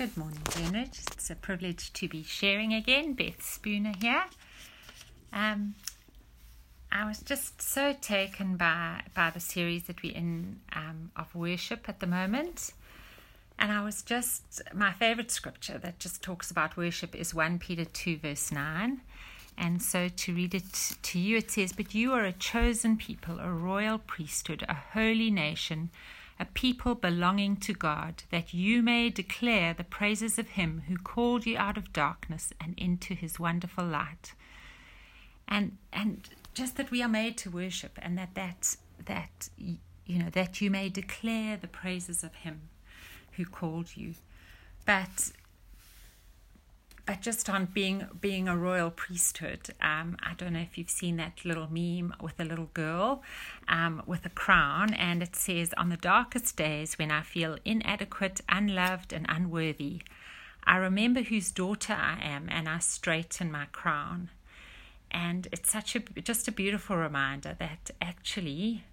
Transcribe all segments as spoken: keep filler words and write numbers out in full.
Good morning, Greenwich. It's a privilege to be sharing again. Beth Spooner here. Um, I was just so taken by, by the series that we're in um, of worship at the moment. And I was just, my favorite scripture that just talks about worship is First Peter two verse nine. And so to read it to you, it says, "But you are a chosen people, a royal priesthood, a holy nation, a people belonging to God, that you may declare the praises of him who called you out of darkness and into his wonderful light." And and just that we are made to worship, and that that that you know that you may declare the praises of him who called you. But But just on being being a royal priesthood, um, I don't know if you've seen that little meme with a little girl um, with a crown, and it says, "On the darkest days when I feel inadequate, unloved, and unworthy, I remember whose daughter I am, and I straighten my crown." And it's such a just a beautiful reminder that actually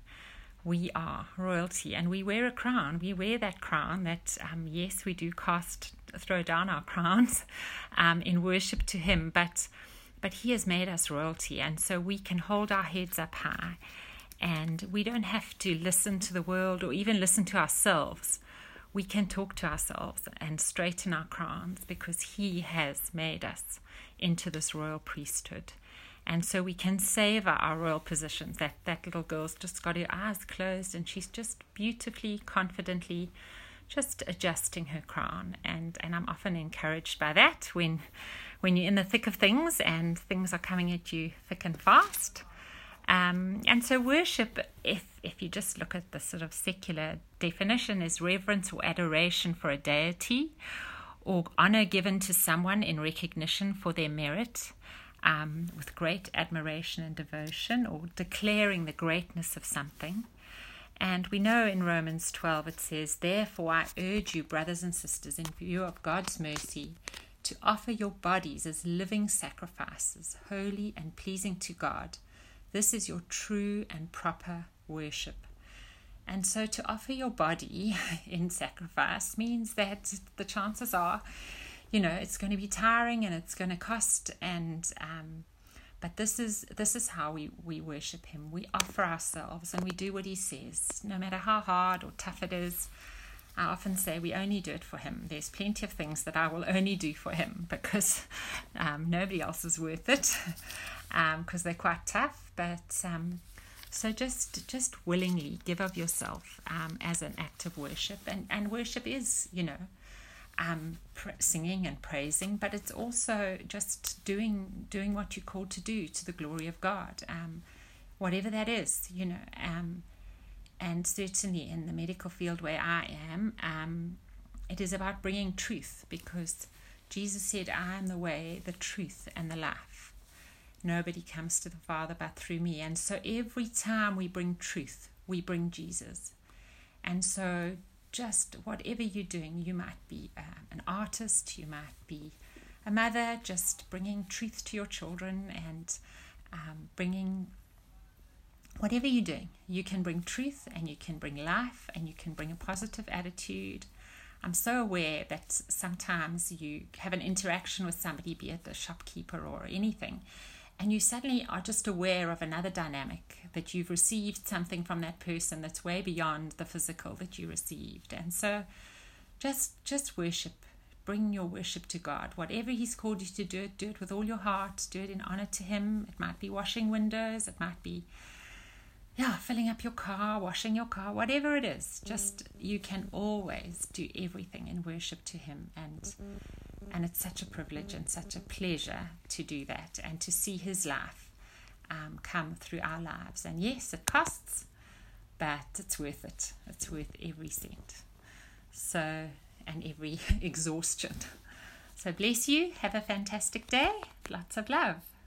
we are royalty, and we wear a crown. We wear that crown that, um, yes, we do cast, throw down our crowns um, in worship to him, but but he has made us royalty, and so we can hold our heads up high, and we don't have to listen to the world or even listen to ourselves. We can talk to ourselves and straighten our crowns because he has made us into this royal priesthood. And so we can savor our royal positions. That that little girl's just got her eyes closed, and she's just beautifully, confidently just adjusting her crown. And, and I'm often encouraged by that when when you're in the thick of things and things are coming at you thick and fast. Um, and so worship, if, if you just look at the sort of secular definition, is reverence or adoration for a deity, or honor given to someone in recognition for their merit, Um, with great admiration and devotion, or declaring the greatness of something. And we know in Romans twelve it says, "Therefore I urge you, brothers and sisters, in view of God's mercy, to offer your bodies as living sacrifices, holy and pleasing to God. This is your true and proper worship." And so to offer your body in sacrifice means that the chances are, you know, it's going to be tiring and it's going to cost, and um, but this is this is how we, we worship him. We offer ourselves and we do what he says, no matter how hard or tough it is. I often say we only do it for him. There's plenty of things that I will only do for him because um, nobody else is worth it because um, they're quite tough. But um, so just just willingly give of yourself um, as an act of worship, and and worship is, you know, Um, singing and praising, but it's also just doing doing what you're called to do to the glory of God, um, whatever that is, you know. Um, and certainly in the medical field where I am, um, it is about bringing truth, because Jesus said, "I am the way, the truth, and the life. Nobody comes to the Father but through me." And so every time we bring truth, we bring Jesus. And so just whatever you're doing, you might be uh, an artist, you might be a mother, just bringing truth to your children, and um, bringing whatever you're doing. You can bring truth, and you can bring life, and you can bring a positive attitude. I'm so aware that sometimes you have an interaction with somebody, be it a shopkeeper or anything, and you suddenly are just aware of another dynamic, that you've received something from that person that's way beyond the physical that you received. And so just just worship. Bring your worship to God. Whatever he's called you to do it, do it with all your heart. Do it in honor to him. It might be washing windows. It might be, yeah, filling up your car, washing your car, whatever it is. Just, you can always do everything in worship to him. And And it's such a privilege and such a pleasure to do that, and to see his life um, come through our lives. And yes, it costs, but it's worth it. It's worth every cent. So, and every exhaustion. So bless you. Have a fantastic day. Lots of love.